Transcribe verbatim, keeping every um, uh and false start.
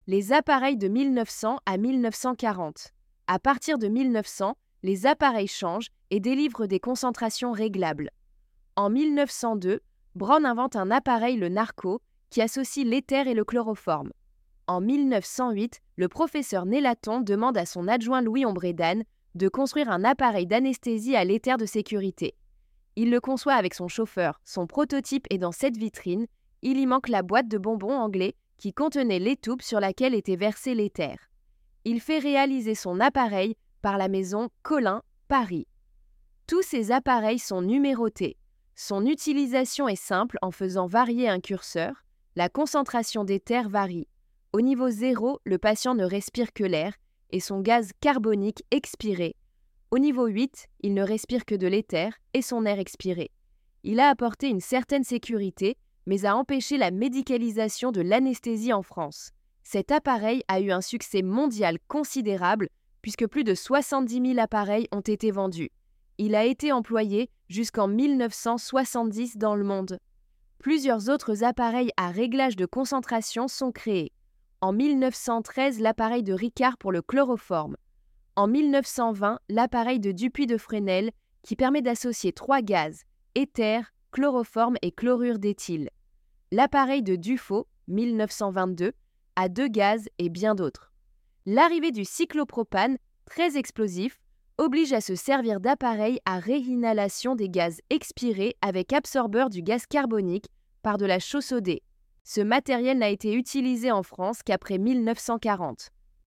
Les appareils de mille neuf cents à mille neuf cent quarante. À partir de mille neuf cents, les appareils changent et délivrent des concentrations réglables. En mille neuf cent deux, Brown invente un appareil, le narco, qui associe l'éther et le chloroforme. En mille neuf cent huit, le professeur Nélaton demande à son adjoint Louis Ombredan de construire un appareil d'anesthésie à l'éther de sécurité. Il le conçoit avec son chauffeur, son prototype est dans cette vitrine, il y manque la boîte de bonbons anglais qui contenait l'étoupe sur laquelle était versé l'éther. Il fait réaliser son appareil par la maison Collin, Paris. Tous ces appareils sont numérotés. Son utilisation est simple en faisant varier un curseur. La concentration d'éther varie. Au niveau zéro, le patient ne respire que l'air et son gaz carbonique expiré. Au niveau huit, il ne respire que de l'éther et son air expiré. Il a apporté une certaine sécurité, mais a empêché la médicalisation de l'anesthésie en France. Cet appareil a eu un succès mondial considérable puisque plus de soixante-dix mille appareils ont été vendus. Il a été employé jusqu'en mille neuf cent soixante-dix dans le monde. Plusieurs autres appareils à réglage de concentration sont créés. En mille neuf cent treize, l'appareil de Ricard pour le chloroforme. En mille neuf cent vingt, l'appareil de Dupuy de Fresnel qui permet d'associer trois gaz, éther, chloroforme et chlorure d'éthyle. L'appareil de Dufaux, mille neuf cent vingt-deux, à deux gaz et bien d'autres. L'arrivée du cyclopropane, très explosif, oblige à se servir d'appareils à réinhalation des gaz expirés avec absorbeur du gaz carbonique par de la chaux sodée. Ce matériel n'a été utilisé en France qu'après mille neuf cent quarante.